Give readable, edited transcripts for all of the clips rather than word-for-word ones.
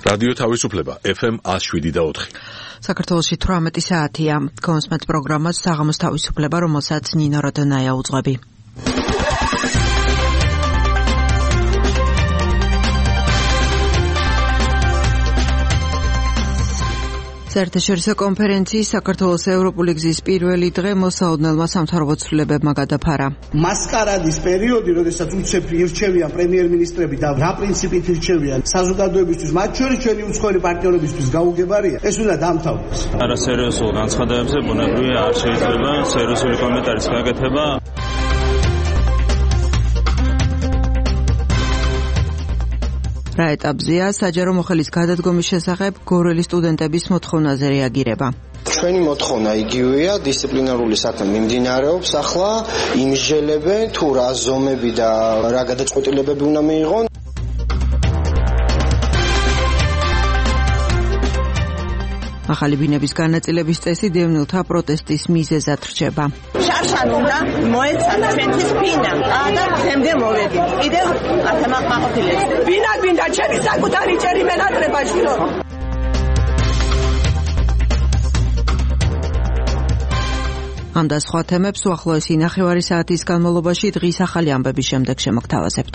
რადიო თავისუფლება FM 107.4. საქართველოში 18 საათია. კონსმეთ პროგრამას საღამოს თავისუფლება, რომელსაც ნინო როდონაია უძღვები. საერთაშორისო კონფერენციის საქართველოს ევროპული გზის პირველი დღე მოსაოდნელმა სამთავრობო ცვლილებებმა გადაფარა. მასკარადის პერიოდი, როდესაც უცებ ირჩევიან პრემიერ-მინისტრები და რა პრინციპით ირჩევიან საზოგადოებისთვის, მათ შორის ჩვენი უცხოელი პარტნიორებისთვის გაუგებარია, ეს უნდა დამთავრდეს. არასერიოზულ განცხადებებზე ბუნებრივია არ შეიძლება სერიოზული კომენტარის გაკეთება. რა ეტაპზეა საჯარო მოხელის გადადგომის შესახებ გორელი სტუდენტების მოთხოვნაზე რეაგირება. ჩვენი მოთხოვნა იგივეა, დისციპლინარული საქმე მიმდინარეობს, ახლა იმსჯელებენ თუ რა ზომები და რა გადაწყვეტილებები უნდა მიიღონ. ახალი ბინების განაწილების წესი დევნილთა პროტესტის მიზეზად რჩება. შარშან უნდა მოეცათ ჩვენთვის ბინა და თემდე მოვედით. კიდევ ათემაყმაყოფილებს. ბინა გვინდა ჩემი საკუთარი ჭერი მენატრებაშიო. ამ და სხვა თემებს უახლოესი ნახევარი საათის განმავლობაში დღის ახალი ამბების შემდეგ შემოგთავაზებთ.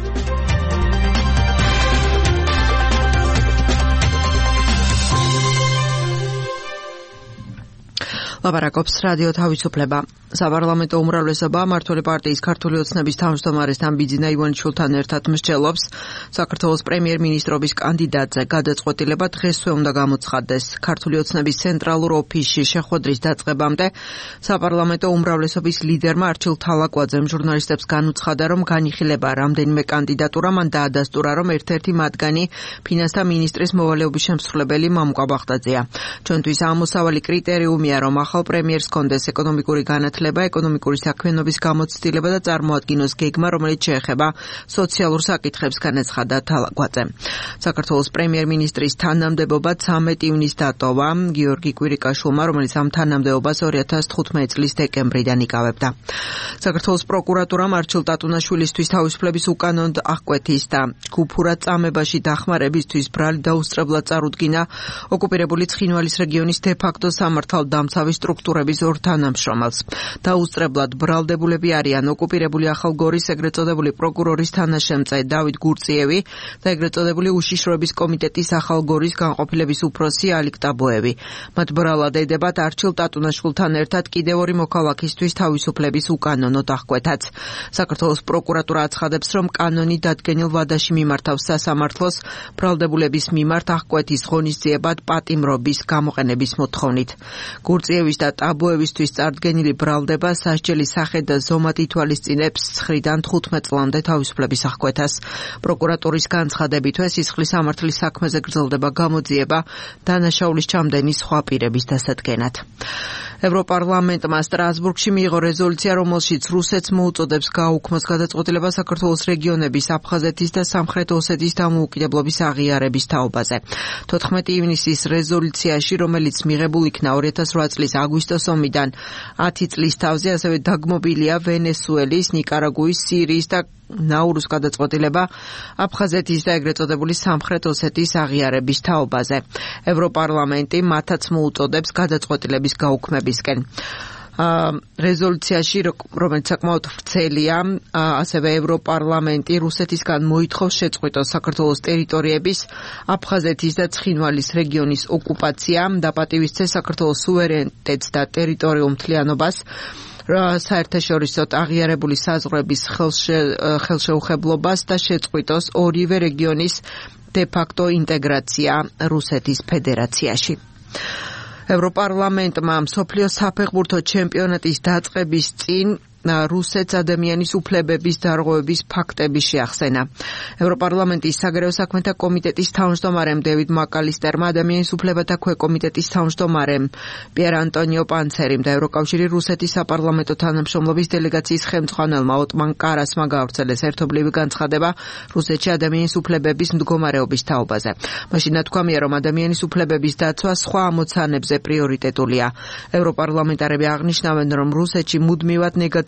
ლაპარაკობს რადიო თავისუფლება. საპარლამენტო უმრავლესობა მმართველი პარტიის ქართული ოცნების თავმჯდომარესთან ბიძინა ივანიშვილთან ერთად მსჯელობს საქართველოს პრემიერ-მინისტრობის კანდიდატზე გადაწყვეტილება დღესვე უნდა გამოცხადდეს. ქართული ოცნების ცენტრალურ ოფისში შეხვედრის დაწყებამდე საპარლამენტო უმრავლესობის ლიდერმა არჩილ თალაკვაძემ ჟურნალისტებს განუცხადა, რომ განიხილება რამდენიმე კანდიდატურა, მან დაადასტურა, რომ ერთ-ერთი მათგანი ფინანსთა მინისტრის მოვალეობის შემსრულებელი მამუკა ბაღდაძეა. ჩვენთვის ამოსავალი კრიტერიუმია, რომ ახალ პრემიერს კონდეს ეკონომიკური განათლება, ეკონომიკური საქმიანობის გამოცდილება და წარმოადგინოს გეგმა, რომელიც შეეხება სოციალურ საკითხებს, განაცხადა თალაკვაძემ. საქართველოს პრემიერ-მინისტრის თანამდებობა 13 ივნისს დატოვა გიორგი კვირიკაშვილმა, რომელიც ამ თანამდებობას 2015 წლის დეკემბრიდან იკავებდა. საქართველოს პროკურატურამ არჩილ ტატუნაშვილისთვის თავისუფლების უკანონოდ აღკვეთის და ჯგუფურად წამებაში დახმარებისთვის ბრალი დაუსწრებლად წარუდგინა ოკუპირებული ცხინვალის რეგიონის დე-ფაქტო სამართალდამცავი სტრუქტურების ორ თანამშრომელს. დაუსწრებლად ბრალდებულები არიან ოკუპირებული ახალგორის ეგრეთ წოდებული პროკურორის თანაშემწე დავით გურწიევი და ეგრეთ წოდებული უშიშროების კომიტეტის ახალგორის განყოფილების უფროსი ალიკ ტაბოევი. მათ ბრალად ედებათ არჩილ ტატუნაშვილთან ერთად კიდევ ორი მოქალაქისთვის თავისუფლების უკანონოდ აღკვეთაც. საქართველოს პროკურატურა აცხადებს, რომ კანონი დადგენილ ვადაში მიმართავს სასამართლოს ბრალდებულების მიმართ აღკვეთის ღონისძიებად პატიმრობის გამოყენების მოთხოვნით. გურწიევის და ტაბოევისთვის წარდგენილი ბრალდება სასჯელი სახე და ზომად ითვალისწინებს 9-დან 15 წლამდე თავისუფლების აღკვეთას. პროკურატურის განცხადებით, სისხლის სამართლის საქმეზე გრძელდება გამოძიება დანაშაულის ჩამდენი სხვა პირების დასადგენად. ევროპარლამენტმა სტრასბურგში მიიღო რეზოლუცია, რომელშიც რუსეთს მოუწოდებს გააუქმოს გადაწყვეტილება საქართველოს რეგიონების აფხაზეთის და სამხრეთ ოსეთის დამოუკიდებლობის აღიარების თაობაზე. 14 ივნისის რეზოლუციაში, რომელიც მიღებულ იქნა 2008 წლის აგვისტოს ომიდან 10 წლის თავზე, ასევე დაგმობილია ვენესუელის, ნიკარაგუის, სირიის და ნაურუს გადაწყვეტილება აფხაზეთის და ეგრეთ წოდებული სამხრეთ ოსეთის აღიარების თაობაზე. ევროპარლამენტი მათაც მოუწოდებს გადაწყვეტილების გაუქმებისკენ. რეზოლუციაში, რომელიც საკმაოდ ვრცელია, ასევე ევროპარლამენტი რუსეთისგან მოითხოვს შეწყვიტოს საქართველოს ტერიტორიების, აფხაზეთის და ცხინვალის რეგიონის ოკუპაცია, დაპატივისცეს საქართველოს სუვერენიტეტს და ტერიტორიულ მთლიანობას, საერთაშორისო აღიარებული საზღვრების ხელშეუხებლობას და შეწყვიტოს ორივე რეგიონის დე-ფაქტო ინტეგრაცია რუსეთის ფედერაციაში. ევროპარლამენტმა მსოფლიოს საფეხბურთო ჩემპიონატის დაწყების წინ რუსეთს ადამიანის უფლებების დარღვევების ფაქტები შეახსენა. ევროპარლამენტის საგარეო საქმეთა კომიტეტის თავმჯდომარემ დევიდ მაკალისტერმა, ადამიანის უფლებათა ქვეკომიტეტის თავმჯდომარემ პიერ ანტონიო პანცერიმ და ევროკავშირი რუსეთის საპარლამენტო თანამშრომლობის დელეგაციის ხელმძღვანელმა ოტმან კარასმა გაავრცელეს ერთობლივი განცხადება რუსეთში ადამიანის უფლებების მდგომარეობის თაობაზე. მაშინ ნათქვამია, რომ ადამიანის უფლებების დაცვა სხვა ამოცანებზე პრიორიტეტულია. ევროპარლამენტარები აღნიშნავენ, რომ რუსეთში მუდმივად ნეგატიურ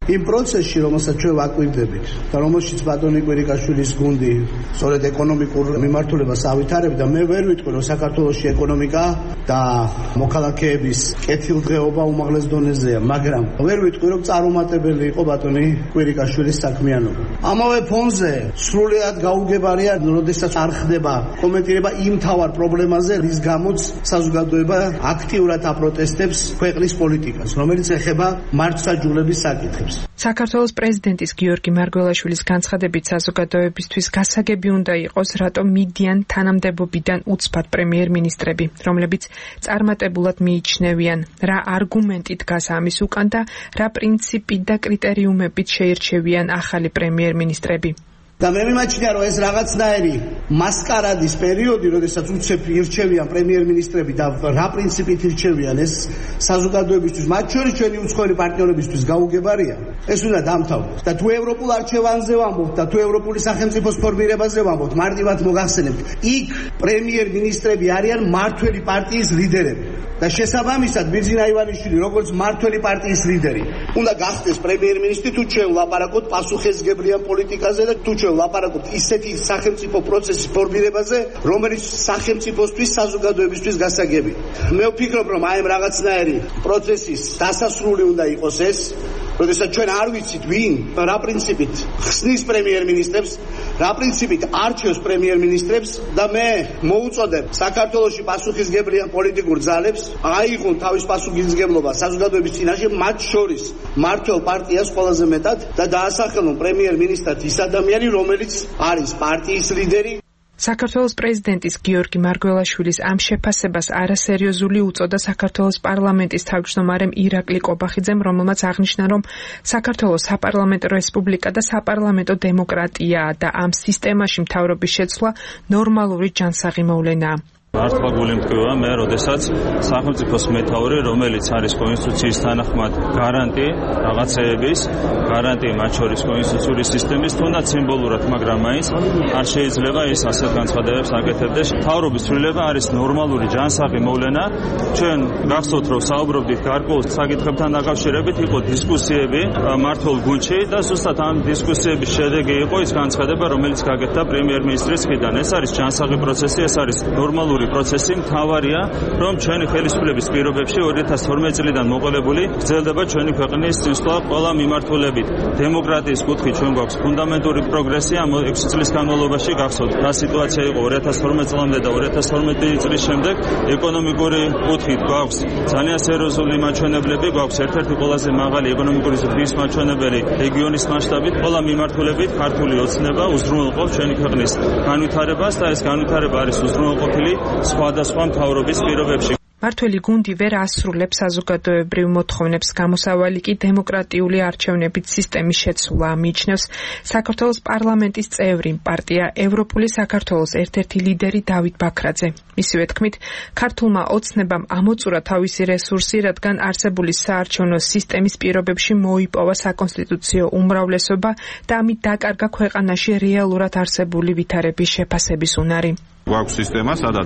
იმ პროცესში, რომელსაც ჩვენ ვაკვირდებით და რომელშიც ბატონი კვირიკაშვილის გუნდი სწორედ ეკონომიკურ მიმართულებას ავითარებდა, მე ვერ ვიტყვი, რომ საქართველოში ეკონომიკა და მოქალაქეების კეთილდღეობა უმაღლეს დონეზეა, მაგრამ ვერ ვიტყვი, რომ წარუმატებელი იყო ბატონი კვირიკაშვილის საქმიანობა. ამავე ფონზე სრულიად გაუგებარია, როდესაც არ ხდება კომენტირება იმ თავარ პრობლემაზე, რის გამოც საზოგადოება აქტიურად აპროტესტებს ქვეყნის პოლიტიკას, რომელიც ეხება მართლმსაჯულების საკითხებს. საქართველოს პრეზიდენტის გიორგი მარგველაშვილის განცხადებით საზოგადოებისთვის გასაგები უნდა იყოს, რატომ მიდიან თანამდებობიდან უცბად პრემიერ-მინისტრები, რომლებიც წარმატებულად მიიჩნევიან, რა არგუმენტი დგას ამის უკან და რა პრინციპი და კრიტერიუმებით შეირჩევიან ახალი პრემიერ-მინისტრები. და მე მიმაჩნია, რომ ეს რაღაცნაირი მასკარადის პერიოდი, როდესაც უცებ ირჩევიან პრემიერ-მინისტრები და რა პრინციპით ირჩევიან, ეს საზოგადოებისთვის, მათ შორის ჩვენი უცხოელი პარტნიორებისთვის გაუგებარია. ეს უნდა დამთავრდეს. და თუ ევროპულ არჩევანზე ვამბობთ და თუ ევროპული სახელმწიფოს ფორმირებაზე ვამბობთ, მარტივად მოგახსენებთ, იქ პრემიერ-მინისტრები არიან მმართველი პარტიის ლიდერები. და შესაბამისად ბიძინა ივანიშვილი, როგორც მმართველი პარტიის ლიდერი, უნდა გახდეს პრემიერ-მინისტრი, თუ ჩვენ ვლაპარაკობთ პასუხისმგებლიან პოლიტიკაზე და თუ ჩვენ ვლაპარაკობთ ისეთი სახელმწიფო პროცესის ფორმირებაზე, რომელიც სახელმწიფოსთვის, საზოგადოებისთვის გასაგებია. მე ვფიქრობ, რომ აი ამ რაღაცნაირი პროცესის დასასრული უნდა იყოს ეს, როდესაც ჩვენ არ ვიცით ვინ, რა პრინციპით ხსნის პრემიერ-მინისტრებს, რა პრინციპით არჩევს პრემიერ-მინისტრებს და მე მოუწოდებ საქართველოში პასუხისმგებლიან პოლიტიკურ ძალებს აიღონ თავის პასუხისმგებლობა საზოგადოების წინაშე, მათ შორის მმართველ პარტიას ყველაზე მეტად და დაასახელონ პრემიერ-მინისტრად ის ადამიანი, რომელიც არის პარტიის ლიდერი. საქართველოს პრეზიდენტის გიორგი მარგველაშვილის ამ შეფასებას არასერიოზული უწოდა საქართველოს პარლამენტის თავმჯდომარემ ირაკლი კობახიძემ, რომელმაც აღნიშნა, რომ საქართველოს საპარლამენტო რესპუბლიკა და საპარლამენტო დემოკრატიაა და ამ სისტემაში მთავრობის შეცვლა ნორმალური ჯანსაღი მოვლენაა. მართლა გული მტკივა მე, როდესაც სახელმწიფოს მეთაური, რომელიც არის კონსტიტუციის თანახმად გარანტი რაღაცეების, გარანტი მათ შორის კონსტიტუციური სისტემის, თუნდაც სიმბოლურად, მაგრამ მაინც არ შეიძლება ის ასეთ განცხადებებს აკეთებდეს. მთავრობის ცვლილება არის ნორმალური ჯანსაღი მოვლენა. ჩვენ გახსოვთ, რომ საუბრობდით გარკვეულ საკითხებთან დაკავშირებით, იყო დისკუსიები მმართველ გუნდში და ზუსტად ამ დისკუსიების შედეგი იყო ის განცხადება, რომელიც გაკეთდა პრემიერ-მინისტრის მხრიდან. ეს არის ჯანსაღი პროცესი, ეს არის ნორმალური პროცესი. მთავარია, რომ ჩვენი ხელისუფლების პირობებში 2012 წლიდან მოყოლებული გრძელდება ჩვენი ქვეყნის წინსვლა ყველა მიმართულებით. დემოკრატიის კუთხით ჩვენ გვაქვს ფუნდამენტური პროგრესი ამ 6 წლის განმავლობაში. გახსოვთ, რა სიტუაცია იყო 2012 წლამდე და 2012 წლის შემდეგ. ეკონომიკური კუთხით გვაქვს ძალიან სერიოზული მაჩვენებლები, გვაქვს ერთ-ერთი ყველაზე მაღალი ეკონომიკური ზრდის მაჩვენებელი რეგიონის მასშტაბით. ყველა მიმართულებით ქართული ოცნება უზრუნველყოფს ჩვენი ქვეყნის განვითარებას და ეს განვითარება არის უზრუნველყოფილი სხვადასხვა მთავრობის პირობებში. მმართველი გუნდი ვერ ასრულებს საზოგადოებრივ მოთხოვნებს, გამოსავალი კი დემოკრატიული არჩევნებით სისტემის შეცვლა, მიიჩნევს საქართველოს პარლამენტის წევრი პარტია ევროპული საქართველოს ერთ-ერთი ლიდერი დავით ბაქრაძე. მისივე თქმით, ქართულმა ოცნებამ ამოწურა თავისი რესურსი, რადგან არსებული საარჩევნო სისტემის პირობებში მოიპოვა საკონსტიტუციო უმრავლესობა და ამით დაკარგა ქვეყანაში რეალურად არსებული ვითარების შეფასების უნარი. გვაქვს სისტემა, სადაც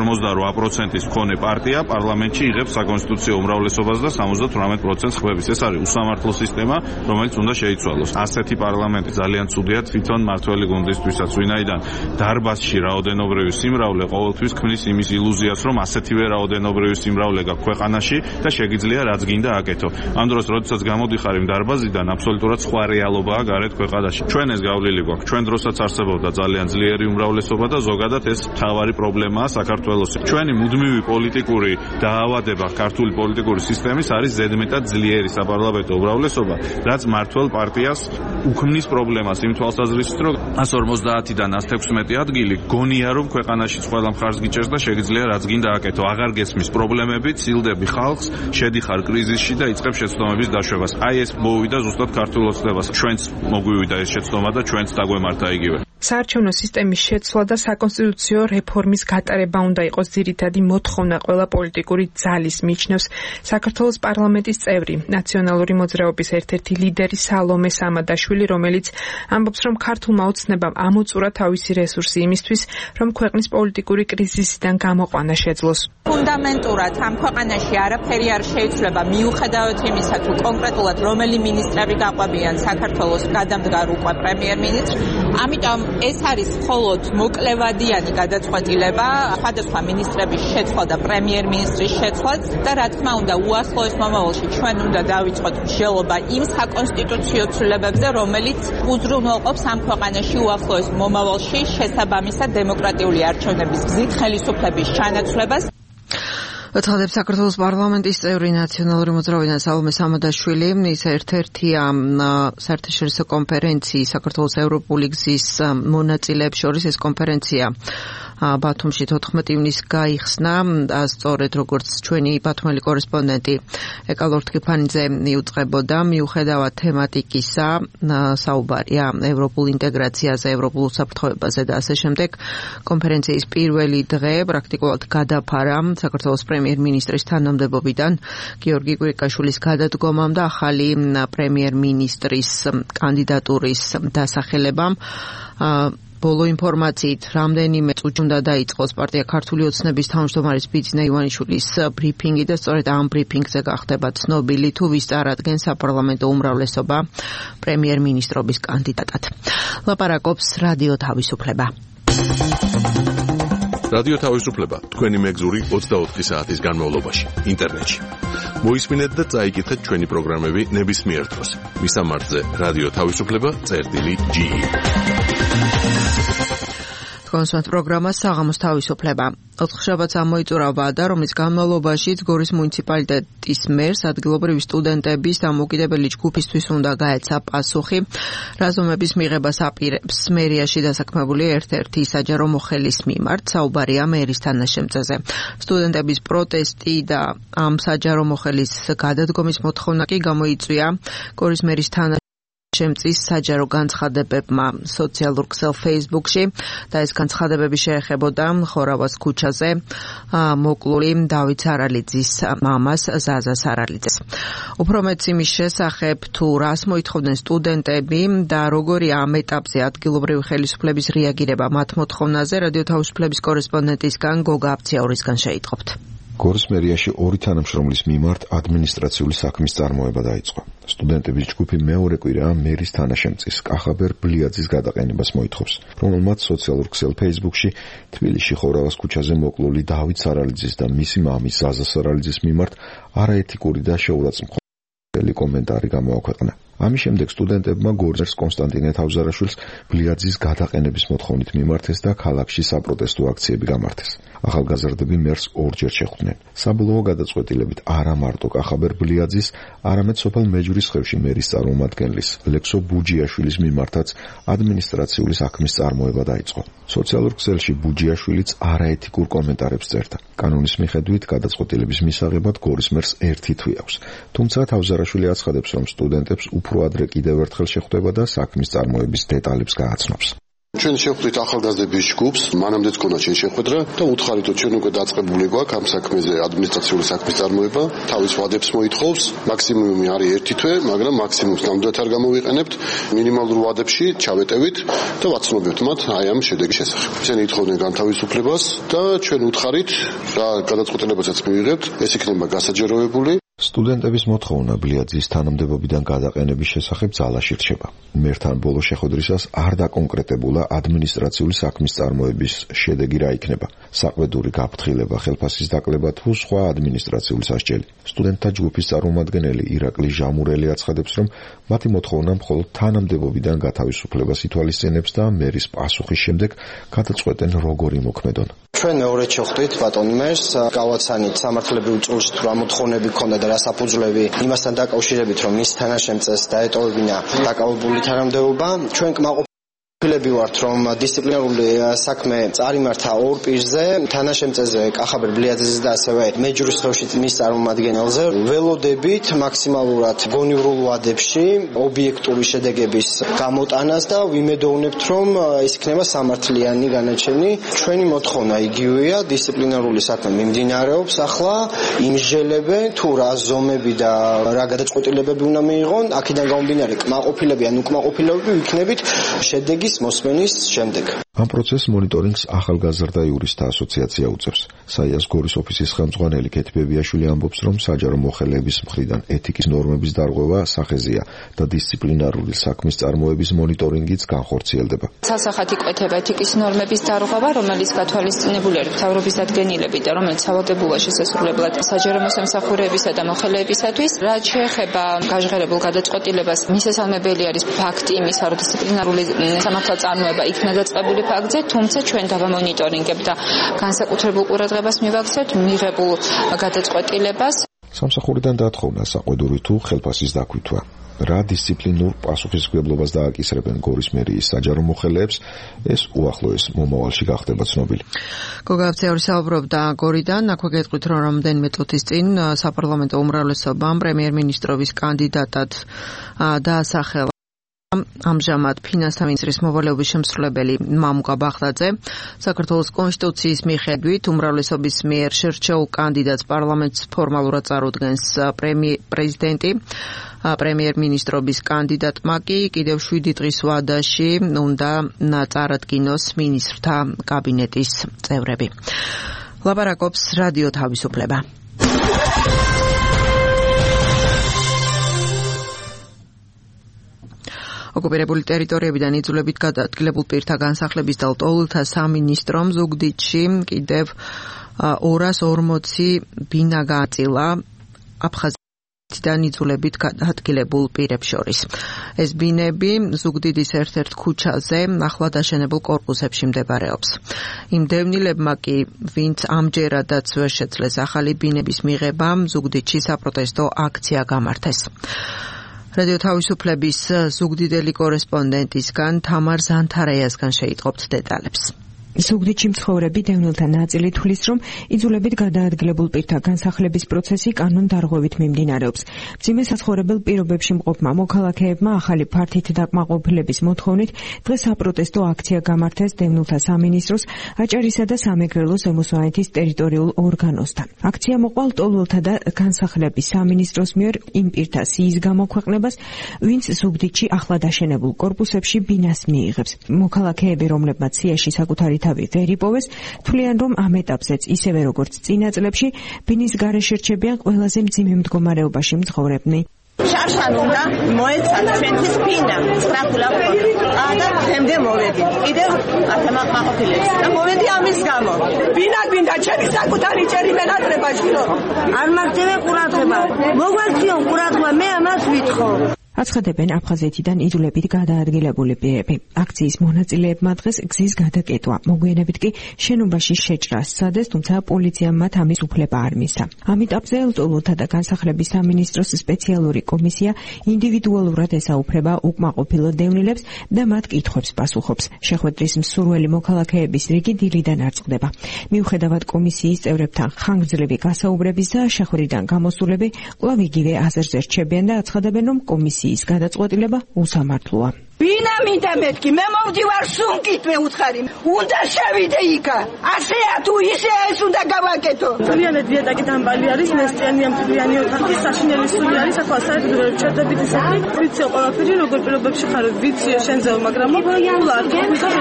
48%-ის მქონე პარტია პარლამენტში იღებს საკონსტიტუციო უმრავლესობას და 78% ხმების. ეს არის უსამართლო სისტემა, რომელიც უნდა შეიცვალოს. ასეთი პარლამენტი ძალიან ცუდია თვითონ მმართველი გუნდისთვისაც, ვინაიდან დარბაზში რაოდენობრივი სიმრავლე ყოველთვის ქმნის იმის ილუზიას, რომ ასეთივე რაოდენობრივი სიმრავლე გაქვს ქვეყანაში და შეგიძლია რაც გინდა აკეთო. ამ დროს, როდესაც გამოდიხარ იმ დარბაზიდან, აბსოლუტურად სხვა რეალობაა გარეთ ქვეყანაში. ჩვენ ეს გავლილი გვაქვს. ჩვენ დროსაც არსებობდა ძალიან ძლიერი უმრავლესობა და ზოგადად ეს მთავარი პრობლემაა საქართველოს. ჩვენი მუდმივი პოლიტიკური დაავადება ქართული პოლიტიკური სისტემის არის ზედმეტად ძლიერი საპარლამენტო უმრავლესობა, რაც მმართველ პარტიას უქმნის პრობლემას იმ თვალსაზრისით, რომ 150-დან 116 ადგილი გონია, რომ ქვეყანაში ყველა მხარს გიჭერს და შეგიძლია რაც გინდა აკეთო. აღარ გესმის პრობლემები, ცილდები ხალხს, შედიხარ კრიზისში და იწყებ შეცდომების დაშვებას. აი ეს მოვიდა ზუსტად ქართულ ოცნებას. ჩვენც მოგვივიდა ეს შეცდომა და ჩვენც დაგვემართა იგივე. საარჩევნო სისტემის შეცვლა და საკონსტიტუციო რეფორმის გატარება უნდა იყოს ძირითადი მოთხოვნა ყველა პოლიტიკური ძალის, მიიჩნევს საქართველოს პარლამენტის წევრი, ნაციონალური მოძრაობის ერთ-ერთი ლიდერი სალომე სამადაშვილი, რომელიც ამბობს, რომ ქართულმა ოცნებამ ამოწურა თავისი რესურსი იმისთვის, რომ ქვეყნის პოლიტიკური კრიზისიდან გამოყვანა შეძლოს. ფუნდამენტურად ამ ქვეყანაში არაფერი არ შეიცვლება მიუხედავად იმისა, თუ კონკრეტულად რომელი მინისტრები გაყვებიან საქართველოს გადამდგარ უკვე პრემიერ-მინისტრს. ამიტომ ეს არის მხოლოდ მოკლევადიანი გადაწყვეტილება სხვადასხვა მინისტრების შეცვლა და პრემიერ-მინისტრის შეცვლაც და რა თქმა უნდა უახლოეს მომავალში ჩვენ უნდა დავიწყოთ მსჯელობა იმ საკონსტიტუციო ცვლილებებზე, რომელიც უზრუნველყოფს ამ ქვეყანაში უახლოეს მომავალში შესაბამისად დემოკრატიული არჩევნების გზით ხელისუფლების ჩანაცვლებას. ცხადებს საქართველოს პარლამენტის წევრი ნაციონალური მოძრაობიდან სალომე სამადაშვილი, ის ერთ-ერთია საერთაშორისო კონფერენციის საქართველოს ევროპული გზის მონაწილეებს შორის. ეს კონფერენცია ბათუმში 14 ივნისს გაიხსნა, სწორედ როგორც ჩვენი ბათუმელი კორესპონდენტი ეკალორ თქიფანიძე მიუძღვებოდა, მიუხედავად თემატიკისა, საუბარია ევროპულ ინტეგრაციაზე, ევროპულ უსაფრთხოებაზე და ასე შემდეგ. კონფერენციის პირველი დღე პრაქტიკულად გადაფარა საქართველოს პრემიერ-მინისტრის თანამდებობიდან გიორგი კვირიკაშვილის გადადგომამ და ახალი პრემიერ-მინისტრის კანდიდატურის დასახელებამ. ბოლო ინფორმაციით, რამდენიმე წუთში უნდა დაიწყოს პარტია ქართული ოცნების თავმჯდომარის ბიძინა ივანიშვილის ბრიფინგი და სწორედ ამ ბრიფინგზე გახდება ცნობილი, თუ ვის წარადგენს საპარლამენტო უმრავლესობა პრემიერ-მინისტრობის კანდიდატად. ლაპარაკობს რადიო თავისუფლება. რადიო თავისუფლება თქვენი მეგზური 24 საათის განმავლობაში ინტერნეტში. მოისმინეთ და წაიკითხეთ ჩვენი პროგრამები ნებისმიერ დროს. მისამართზე რადიო თავისუფლება.ge. კონსულტანტ პროგრამა საღამოს თავისუფლება. ოთხშაბათს ამოიწურა ვადა, რომლის განმავლობაშიც გორის მუნიციპალიტეტის მერს ადგილობრივი სტუდენტების დამოუკიდებელი ჯგუფისთვის უნდა გაეცა პასუხი. რაზომების მიღებას აპირებს მერიაში დასაქმებული ერთ-ერთი საჯარო მოხელის მიმართ. საუბარია მერის თანაშემწეზე. სტუდენტების პროტესტი და ამ საჯარო მოხელის გადადგომის მოთხოვნა კი გამოიწვია გორის მერის შემწის საჯარო განცხადებებმა სოციალურ ქსელ Facebook-ში და ეს განცხადებები შეეხებოდა ხორავას ქუჩაზე მოკლული დავით სარალიძის მამას ზაზა სარალიძეს. უფრო მეც იმის შესახებ, თუ რას მოითხოვდნენ სტუდენტები და როგორია ამ ეტაპზე ადგილობრივი ხელისუფლების რეაგირება მათ მოთხოვნაზე, რადიო თავისუფლების კორესპონდენტისგან გოგა აფციაურისგან შეიტყობთ. გორის მერიაში ორი თანამშრომლის მიმართ ადმინისტრაციული საქმის წარმოება დაიწყო. სტუდენტების ჯგუფი მეორე კვირა მერის თანაშემწის კახაბერ ბლიაძის გადაყენებას მოითხოვს, რომელმაც სოციალურ ქსელ Facebook-ში თბილისში ხორავას ქუჩაზე მოკლული დავით სარალიძის და მისი მამის ზაზა სარალიძის მიმართ არაეთიკური და შეურაცხმყოფელი კომენტარი გამოაქვეყნა. ამის შემდეგ სტუდენტებმა გორის კონსტანტინე თავზარაშვილს ბლიაძის გადაყენების მოთხოვნით მიმართეს და ქალაქში საპროტესტო აქციები გამართეს. ახალგაზრდები მერს ორჯერ შეხვდნენ. საბოლოო გადაწყვეტილებით არა მარტო კახაბერ ბლიაძის, არამედ სოფელ მეჯვრისხევში მერის წარმომადგენლის ლექსო ბუჯიაშვილის მიმართაც ადმინისტრაციული საქმის წარმოება დაიწყო. სოციალურ ქსელში ბუჯიაშვილიც არაეთიკურ კომენტარებს წერდა. კანონის მიხედვით გადაწყვეტილების მისაღებად გორის მერს ერთი თვე აქვს. თუმცა თავზარაშვილი აცხადებს, რომ სტუდენტებს უფრო ადრე კიდევ ერთხელ შეხვდება და საქმის წარმოების დეტალებს გააცნობს. ჩვენ შევხვდით ახალგაზრდების ჯგუფს, მანამდეც ქონდა ჩვენ შეხვედრა და უთხარით, რომ ჩვენ უკვე დაწყებული გვაქვს ამ საქმეზე ადმინისტრაციული საქმის წარმოება, თავის ვადებს მოითხოვს, მაქსიმუმი არის ერთი თვე, მაგრამ მაქსიმუმს ნამდვილად არ გამოვიყენებთ, მინიმალურ ვადებში ჩავეტევით და ვაცნობებთ მათ აი ამ შედეგის შესახებ. ისინი ითხოვდნენ განთავისუფლებას და ჩვენ უთხარით რა გადაწყვეტილებასაც მივიღებთ, ეს იქნება გასაჯეროებული. სტუდენტების მოთხოვნა ბლიაძის თანამდებობიდან გადაყენების შესახებ ძალაში რჩება. მერთან ბოლო შეხვედრისას არ დაკონკრეტებულა ადმინისტრაციული საქმის წარმოების შედეგი რა იქნება. საყვედური გაფრთხილება, ხელფასის დაკლება თუ სხვა ადმინისტრაციული სასჯელი. სტუდენტთა ჯგუფის წარმომადგენელი ირაკლი ჟამურელი აცხადებს, რომ მათი მოთხოვნა მხოლოდ თანამდებობიდან გათავისუფლებას ითვალისწინებს და მერის პასუხის შემდეგ გადაწყვეტენ როგორ იმოქმედონ. ჩვენ მეორედ შეხვდით ბატონ მერს, გავაცანით სამართლებრივი წულში თუ რა მოთხოვნები ქონდა და რა საფუძვლები იმასთან დაკავშირებით, რომ მის თანაშემწეს დაეტოვებინა დაკავებული თანამდებობა. ჩვენ კმაყოფილებით კმაყოფილები ვართ, რომ დისციპლინარული საქმე წარიმართა ორ პირზე, თანაშემწეზე კახაბერ ბლიაძეზე და ასევე მეჯურის ხელში მის წარმომადგენელზე. ველოდებით მაქსიმალურად გონივრულ ვადებში ობიექტური შედეგების გამოტანას და ვიმედოვნებთ, რომ ის იქნება სამართლიანი განაჩენი. ჩვენი მოთხოვნა იგივეა, დისციპლინარული საქმე მიმდინარეობს ახლა, იმსჯელებენ თუ რა ზომები და რა გადაწყვეტილებები უნდა მიიღონ, აქედან გამომდინარე კმაყოფილები ან უკმაყოფილები ვიქნებით შედეგის მოსმენის შემდეგ. ამ პროცესს მონიტორინგს ახალგაზრდა იურისტთა ასოციაცია უწევს. საიას გორის ოფისის ხელმძღვანელი კეთი ბებიაშვილი ამბობს, რომ საჯარო მოხელეების მხრიდან ეთიკის ნორმების დარღვევა სახეზეა და დისციპლინარული საქმის წარმოების მონიტორინგიც განხორციელდება. სასახად იკვეთება ეთიკის ნორმების დარღვევა, რომელიც გათვალისწინებულია მთავრობის დადგენილებით და რომელიც სავალდებულო შესასრულებლად საჯარო მოსამსახურეებისა და მოხელეებისათვის. რაც შეეხება გაჟღერებულ გადაწყვეტილებას, მისასალმებელი არის ფაქტი იმისა, რომ დისციპლინარული სამართალწარმოება იქნა დაწყებული ფაქტზე, თუმცა ჩვენ დავამონიტორინგებთ და განსაკუთრებულ ყურადღებას მივაქცევთ მიღებულ გადაწყვეტილებას. სამსახურიდან დაათხოვნა საყვედური თუ ხელფასის დაქვითვა. რა დისციპლინურ პასუხისმგებლობას დააკისრებენ გორის მერიის საჯარო მოხელეებს, ეს უახლოეს მომავალში გახდება ცნობილი. გოგავცეური საუბრობდა გორიდან, აქვე გეტყვით, რომ რამდენიმე წუთის წინ საპარლამენტო უმრავლესობამ პრემიერ-მინისტრობის კანდიდატად დაასახელა ამჟამად ფინანსთა მინისტრის მოვალეობის შემსრულებელი მამუკა ბაღდაძე. საქართველოს კონსტიტუციის მიხედვით უმრავლესობის მიერ შერჩეულ კანდიდატს პარლამენტს ფორმალურად წარუდგენს პრეზიდენტი. პრემიერ-მინისტრობის კანდიდატმა კი კიდევ 7 დღის ვადაში უნდა წარადგინოს მინისტრთა კაბინეტის წევრები. ლაპარაკობს რადიო თავისუფლება. ოკუპირებული ტერიტორიებიდან იძულებით გადაადგილებულ პირთა განსახლების და ლტოლვილთა სამინისტრომ ზუგდიდში კიდევ 240 ბინა გააწილა აფხაზეთიდან იძულებით გადაადგილებულ პირებს შორის. ეს ბინები ზუგდიდის ერთ-ერთ ქუჩაზე ახლად აშენებულ კორპუსებში მდებარეობს. იმ დევნილებმა კი, ვინც ამჯერადაც ვერ შეძლეს ახალი ბინების მიღება, ზუგდიდში საპროტესტო აქცია გამართეს. რადიო თავისუფლების ზუგდიდელი კორესპონდენტისგან თამარ ზანთარაიასგან შეიტყობთ დეტალებს. ზუგდიდში მცხოვრები დევნილთა ნაწილი თვლის, რომ იძულებით გადაადგილებულ პირთა განსახლების პროცესი კანონდარღვევით მიმდინარეობს. მძიმე საცხოვრებელ პირობებში მყოფმა მოქალაქეებმა ახალი ფართით დაკმაყოფილების მოთხოვნით დღეს საპროტესტო აქცია გამართეს დევნილთა სამინისტროს, აჭარისა და სამეგრელო ზემოსვანეთის ტერიტორიულ ორგანოსთან. აქცია მოყვა ლტოლვილთა და განსახლების სამინისტროს მიერ იმ პირთა სიის გამოქვეყნებას, ვინც ზუგდიდში ახლად აშენებულ კორპუსებში ბინას მიიღებს. მოქალაქეები, რომლებმაც სიაში საკუთარი თავი ვერ იპოვეს, თვლიან, რომ ამ ეტაპზეც ისევე როგორც წინა წლებში ბინის გარეშე რჩებიან ყველაზე მძიმე მდგომარეობაში მცხოვრებნი. შარშან უნდა მოეცალა ჩვენთვის ბინა, სწრაფულა და თემდე მოვედი. კიდევ ათემაყმაყოფილებს და მოვედი ამის გამო. ბინა გვინდა ჩემი საკუთარი ჭერი მენატრება შვილო. არ მაგდევე ყურადღება. მოგვალციონ ყურადღება, მე ამას ვითხოვ. აცხადებენ აფხაზეთიდან იძულებით გადაადგილებული პირები. აქციის მონაწილეებმა დღეს გზის გადაკეტვა, მოგვიანებით კი შენობაში შეჭრა სცადეს, თუმცა პოლიციამ მათ ამის უფლება არ მისცა. ამ ეტაპზე ლტოლვილთა და განსახლების სამინისტროს სპეციალური კომისია ინდივიდუალურად ესაუბრება უკმაყოფილო დევნილებს და მათ კითხვებს პასუხობს. შეხვედრის მსურველი მოქალაქეების რიგი დილიდან არ წყდება. მიუხედავად კომისიის წევრებთან ხანგრძლივი გასაუბრებისა, შეხვედრიდან გამოსულები კვლავ იგივე აზერზე რჩებიან და აცხადებენ, რომ კომისიის გადაწყვეტილება უსამართლოა. ბინა მინდა მეთქი, მე მოვდივარ სუნკით მე უთხარი. უნდა შევიდე იქა. ასეა თუ ისეა ეს უნდა გავაკეთო. ძალიან დიეტაკი დამბალი არის, ნესტიანი ამფრიანი ოთახი, საშინელი სული არის, ახლა საერთოდ ჩერდებით ისეთი. ვიცი ყველაფერი როგორ პირობებში ხარ, ვიცი შენზე, მაგრამ მოგოიანულა არ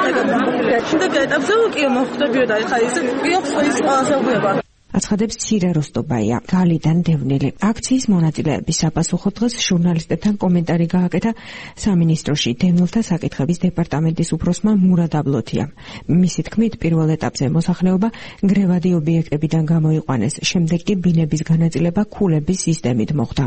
გიხსნა და ეტაპზე კი მოხდებიო და ხა ისე ის ყველაზე უგება. აცხადებს ცირა როსტობაია, გალიდან დევნილი. აქციის მონაწილეების საპასუხოდ დღეს ჟურნალისტებთან კომენტარი გააკეთა სამინისტროში დევნილთა საკითხების დეპარტამენტის უფროსმა მურად აბლოთიამ. მისი თქმით, პირველ ეტაპზე მოსახლეობა გრევადი ობიექტებიდან გამოიყვანეს, შემდეგ კი ბინების განაწილება ქულების სისტემით მოხდა.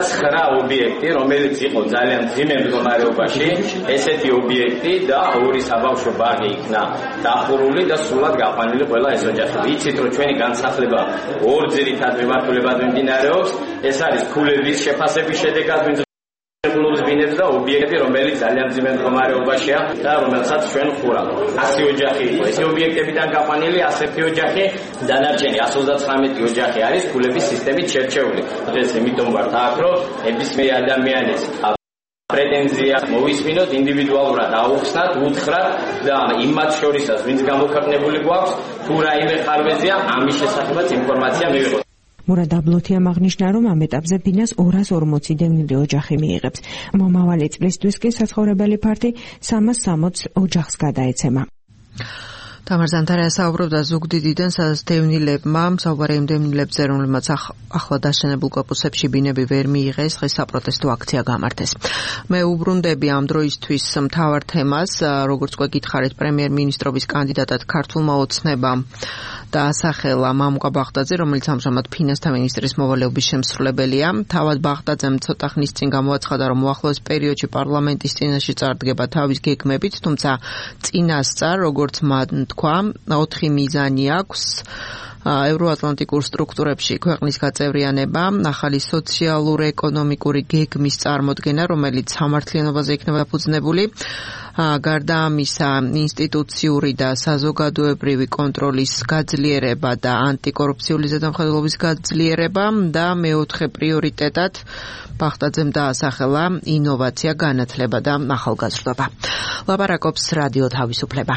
9 ობიექტი, რომელიც იყო ძალიან მძიმე მდგომარეობაში, ესეთი ობიექტი და ორი საბავშვო ბაღი იქნა დახურული და სრულად გაყვანილი ყველა ეს ოჯახი. იცით, რომ ჩვენი განსახლება ორ ძირითად მიმართულებად მიმდინარეობს. ეს არის ქულების შეფასების შედეგად, ვინც მანქინები და ობიექტები, რომელიც ძალიან ძიმე მდგომარეობაშია და რომელსაც ჩვენ ხურავთ. 100 ოჯახი იყო. ეს ობიექტებიდან გაყვანილი 101 ოჯახი, დანარჩენი 139 ოჯახი არის ფულების სისტემით შერჩეული. ეს იმიტომ ვართ აქ, რომ ნებისმიერ ადამიანის პრეტენზია მოვისმინოთ, ინდივიდუალურად აუხსნათ, უთხრათ და იმათ შორისაც, ვინც გამოქვეყნებული გვაქვს, თუ რაიმე ხარვეზია, ამის შესახებაც ინფორმაცია მივიღოთ. მურად აბლოთიამ აღნიშნა, რომ ამ ეტაპზე ბინას 240 დევნილი ოჯახი მიიღებს. მომავალი წლისთვის კი საცხოვრებელი ფართი 360 ოჯახს გადაეცემა. თამარ ზანთარია საუბრობდა ზუგდიდიდან, სადაც დევნილებმა, საუბარი იმ დევნილებზე, რომლებმაც ახლა დაშენებულ კორპუსებში ბინები ვერ მიიღეს, დღეს საპროტესტო აქცია გამართეს. მე უბრუნდები ამ დროისთვის მთავარ თემას, როგორც გვეკითხარით, პრემიერ-მინისტრობის კანდიდატად ქართულმა ოცნებამ დაასახელა მამუკა ბაღდაძე, რომელიც ამჟამად ფინანსთა მინისტრის მოვალეობის შემსრულებელია. თავად ბაღდაძემ ცოტა ხნის წინ გამოაცხადა, რომ უახლოეს პერიოდში პარლამენტის წინაშე წარდგება თავის გეგმებით, თუმცა წინასწარ, როგორც მან თქვა, 4 მიზანი აქვს. ევროატლანტიკურ სტრუქტურებში ქვეყნის გაწევრიანება, ახალი სოციალურ-ეკონომიკური გეგმის წარმოდგენა, რომელიც სამართლიანობაზე იქნება დაფუძნებული, გარდა ამისა, ინსტიტუციური და საზოგადოებრივი კონტროლის გაძლიერება და ანტიკორუფციული ზედამხედველობის გაძლიერება და მეოთხე პრიორიტეტად ბაღდაძემ დაასახელა ინოვაცია, განათლება და ახალგაზრდობა. ლაპარაკობს რადიო თავისუფლება.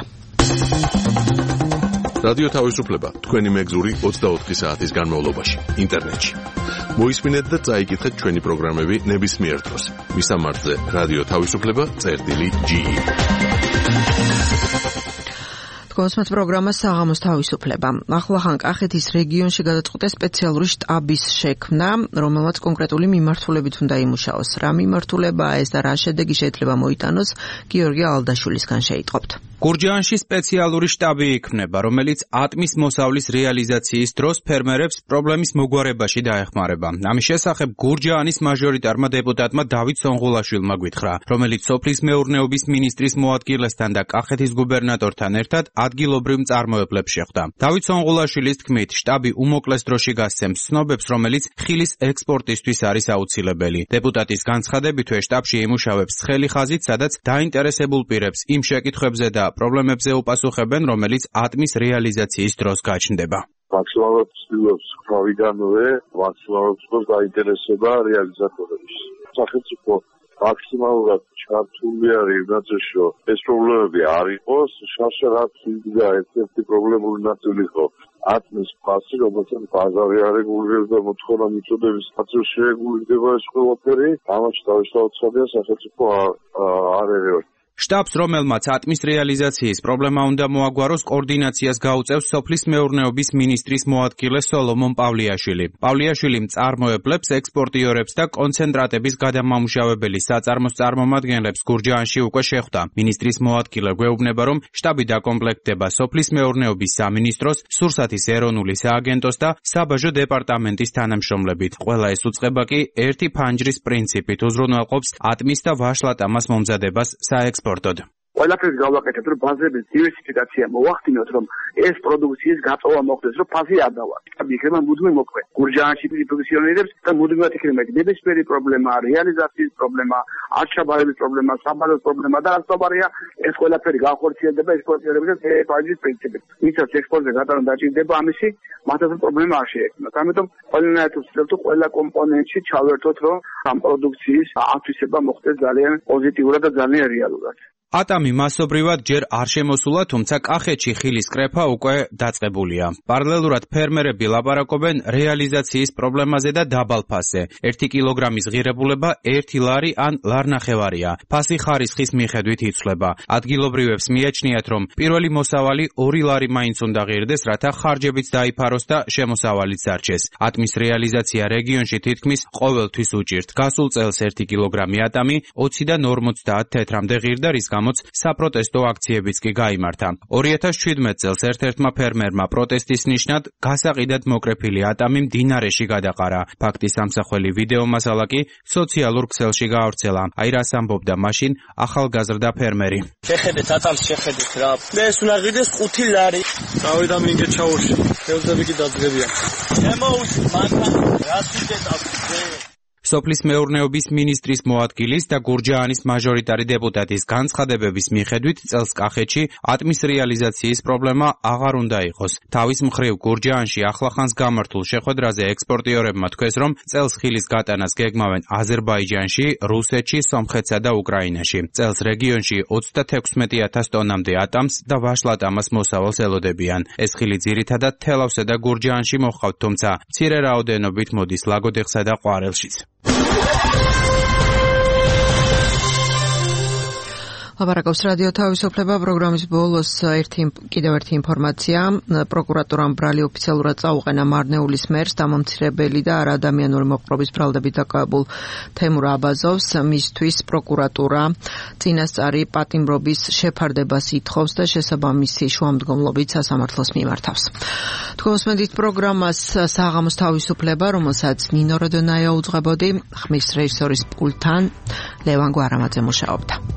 რადიო თავისუფლება თქვენი მეგზური 24 საათის განმავლობაში ინტერნეტში. მოისმინეთ და წაიკითხეთ ჩვენი პროგრამები ნებისმიერ დროს. მისამართზე რადიო თავისუფლება.ge. კონსმეთ პროგრამა საღამოს თავისუფლება. ახლახან კახეთის რეგიონში გადაწყვეტა სპეციალური შტაბის შექმნა, რომელმაც კონკრეტული მიმართულებით უნდა იმუშაოს. რა მიმართულებაა ეს და რა შედეგი შეიძლება მოიტანოს, გიორგი ალდაშვილისგან შეიტყობთ. გურჯაანში სპეციალური შტაბი იქმნება, რომელიც ატმის მოსავლის რეალიზაციის დროს ფერმერებს პრობლემის მოგვარებაში დაეხმარება. ამის შესახებ გურჯაანის მაჟორიტარმა დეპუტატმა დავით სონღულაშვილმა გვითხრა, რომელიც სოფლის მეურნეობის მინისტრის მოადგილესთან და კახეთის გუბერნატორთან ერთად ადგილობრივ მწარმოებლებს შეხვდა. დავით სონღულაშვილის თქმით, შტაბი უმოკლეს დროში გასცემს ცნობებს, რომელიც ხილის ექსპორტისთვის არის აუცილებელი. დეპუტატის განცხადებითვე შტაბში იმუშავებს ცხელი ხაზით, სადაც დაინტერესებულ პირებს იმ შეკითხვებზე და პრობლემებზე უპასუხებენ, რომელიც ატმის რეალიზაციის დროს გაჩნდება. მაქსიმალურად ცდილობს თავიდანვე მაქსიმალურად დაინტერესება რეალიზატორების. სახელმწიფო მაქსიმალურად ჩართული არის იმაზე, რომ ეს პრობლემები არ იყოს, შარშა რაც იდგა ერთ-ერთი პრობლემური ნაწილი იყო ატმის ფასი, რომელსაც ბაზარი არ რეგულირებს და მოთხოვნა მიწოდების ფასზე შეგულირდება ეს ყველაფერი, ამას თავისთავადია სახელმწიფო არ ერევა. შტაბს, რომელმაც ატმის რეალიზაციის პრობლემა უნდა მოაგვაროს, კოორდინაციას გაუწევს სოფლის მეურნეობის მინისტრის მოადგილე სოლომონ პავლიაშვილი. პავლიაშვილი მწარმოებლებს, ექსპორტიორებს და კონცენტრატების გადამამუშავებელი საწარმოს წარმომადგენლებს გურჯაანში უკვე შეხვდა. მინისტრის მოადგილე გვეუბნება, რომ შტაბი დაკომპლექტდება სოფლის მეურნეობის სამინისტროს, სურსათის ეროვნული სააგენტოს და საბაჟო დეპარტამენტის თანამშრომლებით. ყველა ეს უწყება კი ერთი ფანჯრის პრინციპით უზრუნველყოფს ატმის და ვაშლატამას მომზადებას საექსპორტოდ. ყველაფერს გავაკეთებთ, რომ ბაზების დივერსიფიკაცია მოვახდინოთ, რომ ეს პროდუქციის გაწოვა მოხდეს, რომ ფაზი არ დავარ. იქნება მუდმივ მოქმედ. გურჯაანში ფუნქციონირებს და მუდმივად იქნება ნებისმიერი პრობლემა, რეალიზაციის პრობლემა, არჩაბარების პრობლემა, საბადოს პრობლემა და რაც თქმა ეს ყველაფერი განხორციელდება ექსპორტიორების და ფაზის პრინციპით. ვისაც ექსპორტზე გატანა დაჭირდება ამისი, მათაც პრობლემა არ შეექმნათ. ამიტომ ყველანაირად ვცდილობთ ყველა კომპონენტში ჩავერთოთ, რომ ამ პროდუქციის ათვისება მოხდეს ძალიან პოზიტიურად და ძალიან რეალურად. ატამი მასობრივად ჯერ არ შემოსულა, თუმცა კახეთში ხილის კრეფა უკვე დაწყებულია. პარალელურად ფერმერები ლაპარაკობენ რეალიზაციის პრობლემაზე და დაბალ ფასზე. 1 კილოგრამის ღირებულება 1 ლარი ან ლარნახევარია. ფასი ხარისხის მიხედვით იცვლება. ადგილობრივებს მიაჩნიათ, რომ პირველი მოსავალი 2 ლარი მაინც უნდა ღირდეს, რათა ხარჯებიც დაიფაროს და შემოსავალიც დარჩეს. ატმის რეალიზაცია რეგიონში თითქმის ყოველთვის უჭირთ. გასულ წელს 1 კილოგრამი ატამი 20-დან 50 თეთრამდე ღირდა, რის გამოც საპროტესტო აქციებიც კი გაიმართა. 2017 წელს ერთ-ერთმა ფერმერმა პროტესტის ნიშნად გასაყიდად მოკრეფილი ატამი მდინარეში გადაყარა. ფაქტის სამსახველი ვიდეო მასალა კი სოციალურ ქსელში გაავრცელა. აი რას ამბობდა მაშინ ახალგაზრდა ფერმერი. შეხედეთ ატამს, შეხედეთ რა. მე ეს უნდა ღირდეს 5 ლარი. დავიდა მინდე ჩაურში. თევზები კი დაძლებიან. შემოუშვი მანქანა, რას ვიდეთ აქ? სოფლის მეურნეობის მინისტრის მოადგილის და გურჯაანის მაჟორიტარი დეპუტატის განცხადებების მიხედვით წელს კახეთში ატმის რეალიზაციის პრობლემა აღარ უნდა იყოს. თავის მხრივ გურჯაანში ახლახანს გამართულ შეხვედრაზე ექსპორტიორებმა თქვეს, რომ წელს ხილის გატანას გეგმავენ აზერბაიჯანში, რუსეთში, სომხეთსა და უკრაინაში. წელს რეგიონში 36,000 ტონამდე ატამს და ვაშლატამას მოსავალს ელოდებიან. ეს ხილი ძირითადად თელავსა და გურჯაანში მოჰყავთ, თუმცა მცირე რაოდენობით მოდის ლაგოდეხსა და ყვარელშიც. ლაპარაკობს რადიო თავისუფლება პროგრამის ბოლოს კიდევ ერთი ინფორმაცია. პროკურატურამ ბრალი ოფიციალურად წაუყენა მარნეულის მერს დამამცირებელი და არაადამიანური მოყრობის ბრალდებით დაკავებულ თემურ აბაზოვს. მისთვის პროკურატურა წინასწარი პატიმრობის შეფარდებას ითხოვს და შესაბამისი შუამდგომლობით სასამართლოს მიმართავს. თქვენ მოსმენთ პროგრამას საღამოს თავისუფლება, რომელსაც ნინო როდონაია უძღვებოდი, ხმის რეჟისორის პულტთან ლევან გვარამაძე მუშაობდა.